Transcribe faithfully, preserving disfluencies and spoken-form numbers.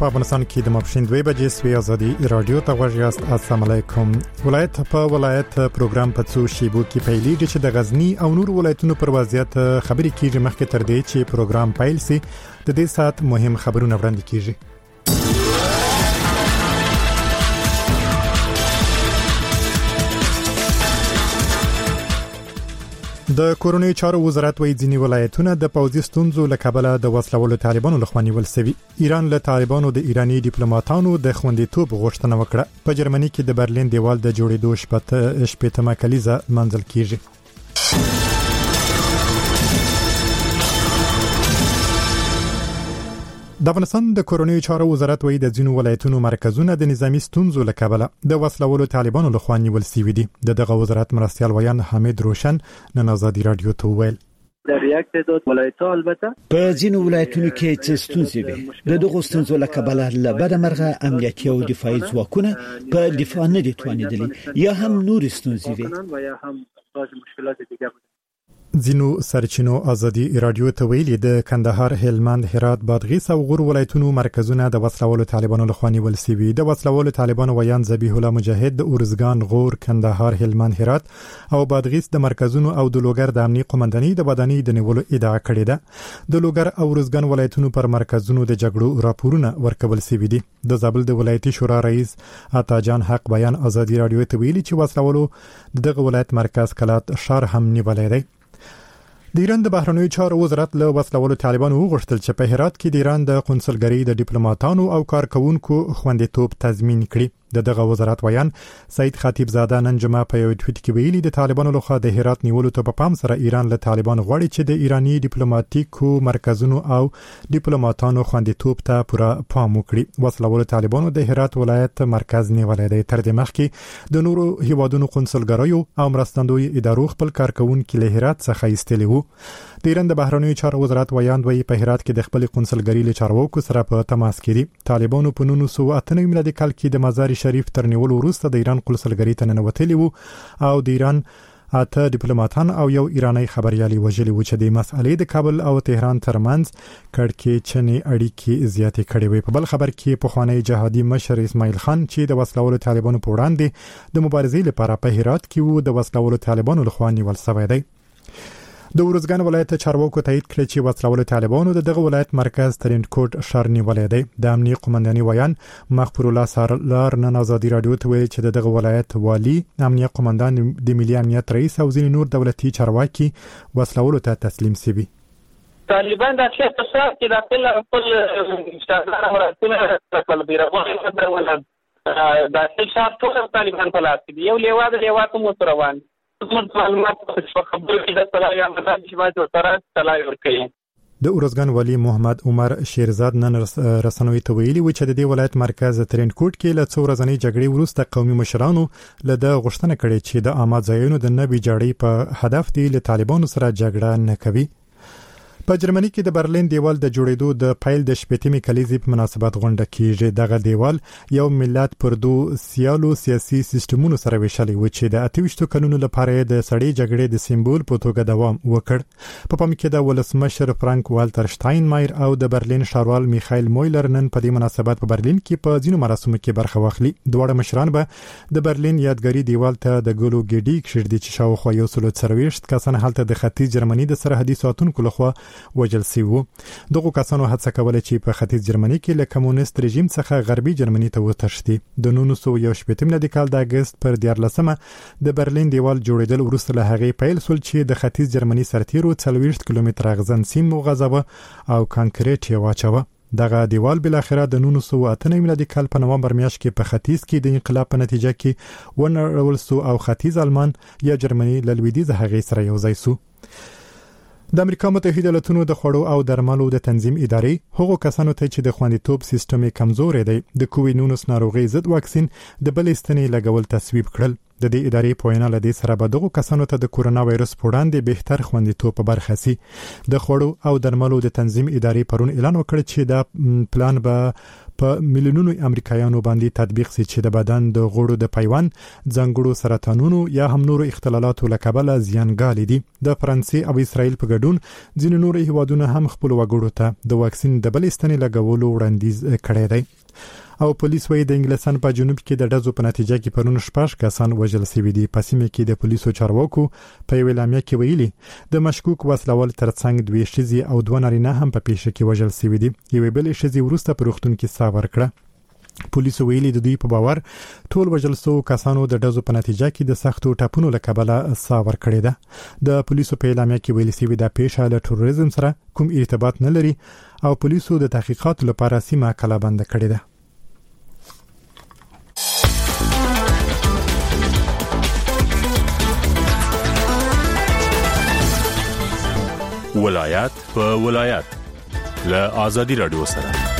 په افغانستان کې د ماپښین دوه بجې سوي ازادي رادیو ته غوږ یاست. السلام علیکم. ولایت په ولایت پروګرام په څو شیبو کې پیلېږي چې د غزنی او نور ولایتونو پر وضعیت خبرې کیږي. مخکې تر دې چې پروګرام پیل شي د دې سات مهم خبرونه وړاندې کیږي. د کورونی چارو وزارت وایي ځینې ولایتونه د پوځي ستونزو له کبله د وسلوالو طالبانو لخوا نیول شوي. ایران له طالبانو د ایرانی ډیپلوماټانو د خوندیتوب غوښتنه وکړه. په جرمني کې د برلین دیوال د جوړېدو شپته شپېتمه کلیزه منځل کیږي. د افغانستان د کورونی چارو وزارت وایي د ځینو ولایتونو مرکزونه د نظامی ستونزو له کبله د وسلوالو طالبانو لخوا نیول شوي دي. د دغه وزارت مرستیال ویان حمید روشن نن آزادي رادیو ته ویل در یک تعداد ولایت‌ها البته په ځینو ولایتونو کې څه ستونزې وي. د دغو ستونزو له کبله له بده مرغه امنیتي او دفاعي ځواکونه په دفاع نه دي توانېدلي یا هم نور ستونزې وي و یا هم بعض مشکلات دیگه. ځینو سرچینو آزادي رادیو ته ویلي د کندهار، هلمند، هرات، بادغیس او غور ولایتونو مرکزونه د وسلوالو طالبانو لخوا نیول شوي. د وسلوالو طالبانو ویان ذبیح الله مجاهد د اورزګان، غور، کندهار، هلمند، هرات او بادغیس د مرکزونو او د لوګر د امنیتي قومندانۍ د بدني د نیولو ادعا کړې ده. د لوګر او اورزګان ولایتونو پر مرکزونو د جګړو راپورونه ورکول شوي دي. د زابل د ولایتي شورا رئیس عطا جان حق بیان آزادي رادیو ته ویلي چې وسلوالو دغه ولایت مرکز کلات شهر هم نیولای دی. د ایران د بهرنیو چارو وزارت له وسلوالو طالبانو وغوښتل چې په هرات کې د ایران د قونسلګرۍ د ډیپلوماټانو او کارکونکو خوندیتوب تضمین کړي. د دغه وزارت ویان سید خطیب زاده نن جمعه په یو ټویټ کې ویلي د طالبانو لخوا د هرات نیولو ته په پام سره ایران له طالبانو غواړي چې د ایرانی ډیپلوماټیکو مرکزونو او ډیپلوماټانو خوندیتوب ته پوره پام وکړي. وسلوالو طالبانو د هرات ولایت مرکز نیولای دی. تر دې مخکې د نورو هیوادونو قونسلګریو او مرستندوی ادارو خپل کارکونکو له هرات څخه ایستلي وو. د ایران د بهرنیو چارو وزارت ویان وایي په هرات کې د خپل قونسلګری له چارواکو سره په تماس کې دي. طالبانو په نولس سوه اته نوي میلادي کال کې د مزار شریف تر نیولو وروسته د ایران قونسلګری ته ننوتلي وو او د ایران اته ډیپلوماټان او یو ایرانی خبريالي وژلي وو چې د مسئلې د کابل او تهران ترمنځ کړکېچنې اړیکې زیاتې کړې وي. په بل خبر کې پخوانی جهادي مشر اسماعیل خان چې د وسلوالو طالبانو په وړاندې د مبارزې لپاره په هرات کې وو د وسلوالو طالبانو لخوا نیول شوی دی. د ورزګان ولایت چارواکو تایید کړی چې وسلوالو طالبانو د دغه ولایت مرکز ترنټ کوټ ښار نیولی دی. د امنیتي قومندانۍ ویان مغفور الله سارلار نن آزادي رادیو ته ویل چې دغه ولایت والی، امنیتي قومندان، د ملي امنیت رئیس او ځینې نور دولتي چارواکي وسلوالو ته تسلیم شوي. طالبان د څه په سر کې د خپل خپل مستقله مراتب خپل بیرغونه ولا د څه ټول طالبان په لاس کې یو لیوا د لیوا کوم روان معلومات په خبرو کې د طلایي امداد چې باید ورته طلایي ورکړي. د اورزګان والی محمد عمر شیرزاد نن رسنوي ته ویلي و چې د دې ولایت مرکز ترنټ کوټ کې له څو ورځې جګړې وروسته قومي مشرانو له د غوښتنه کړې چې د عامه ځایونو د نوي جړۍ په هدف دی له طالبانو سره جګړه نه کوي. په جرمني کې د برلین دیوال د جوړېدو د پایل د شپېتمې کلیزې په مناسبت غونډه کیږي. دغه دیوال یو ملت پر دوه سیالو سیاسي سیستمونو سره ویشلې و چې د اته ویشت کلونو لپاره د سړې جګړې د سمبول په توګه دوام وکړ. په پام کې د ولسمشر فرانک والټر شټاینمایر او د برلین ښاروال میخایل مویلر نن په دې مناسبت په برلین کې په ځینو مراسمو کې برخه واخلي. دواړه مشران به د برلین یادګاري دیوال ته د ګلو ګډي کښېږدي چې شاوخوا یو سل څلوېښت کسان هلته د ختیځ جرمني د سرحدي ساتونکو لخوا وجل شوي وو. دغه کسانو هڅه کوله چې په ختیځ جرمني کې له کمونیست رژیم څخه غربي جرمني ته وتښتي. د نولس سوه یو شپېته میلادي کال د اګست پر دیارلسمه د برلین دیوال جوړېدل وروسته له هغې پیل شول چې د ختیځ جرمني سرتیرو څلوېښت کیلومتره اغزن سیم وغځاوه او کانکریټ یې واچوه. دغه دیوال بل اخره د نولس سوه اته نوي میلادي کال په نومبر میاشت کې په ختیځ کې د انقلاب په نتیجه کې ونړول شو او ختیځ آلمان یا جرمني له لویدیځ هغې سره یو ځای شو. د امریکا متحده ایالاتونو د خوړو او درملو د تنظیم ادارې هغو کسانو ته چې د خوندیتوب سیستم کمزوري دی د کووید نولس ناروغي ضد واکسین د بلې ستنې لګول تصویب کړل. د دې ادارې په وینا لدې سره به دغه کسانو ته د کورونا وایرس په وړاندې بهتر خوندیتوب په برخه سي. د خوړو او درملو د تنظیم ادارې پرون اعلان وکړ چې دا پلان به په میلیونونو امریکایانو باندې تطبیق سي چې د بدن د غوړو د پیوند ځنګړو سرطانونو یا هم نورو اختلالاتو لکبل زیانګال دي. د فرانسې او اسرائیل په ګډون ځینې نور هیوادونه هم خپل وګړو ته د واکسین د بل استنې لګولو وړاندیز کړی دی. او پولیس وایي د انګلستان په جنوب کې د ډزو په نتیجه کې پرون شپږ کسان وژل شوي دي. په سیمه کې د پولیسو چارواکو په یو اعلامیه کې ویلي د مشکوک وسلوال ترڅنګ دوه ښځې او دوه نارینه هم په پیښه کې وژل شوي دي. یوې بلې ښځې وروسته په روغتون کې ساه ورکړه. پولیسو ویلي د دوی په باور ټول وژل شوو کسانو د ډزو په نتیجه کې د سختو ټاپونو له کبله ساه ورکړې ده. د پولیسو په اعلامیه کې ویلي شوی د پیښه له تروریزم سره کوم ارتباط نه لري او پولیسو د تحقیقات لپاره سیمه کلابند کړې ده. ولایت په ولایت له آزادي رادیو سره